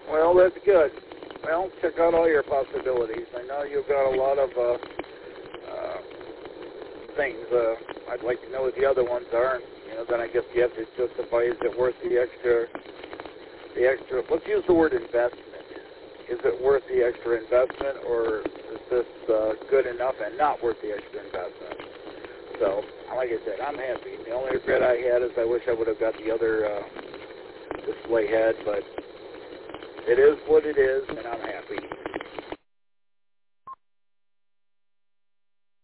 Well, that's good. Well, check out all your possibilities. I know you've got a lot of things. I'd like to know what the other ones are. Then I guess you have to justify, is it worth the extra, let's use the word investment. Is it worth the extra investment, or is this good enough and not worth the extra investment? So, like I said, I'm happy. The only regret I had is I wish I would have got the other display head, but it is what it is, and I'm happy.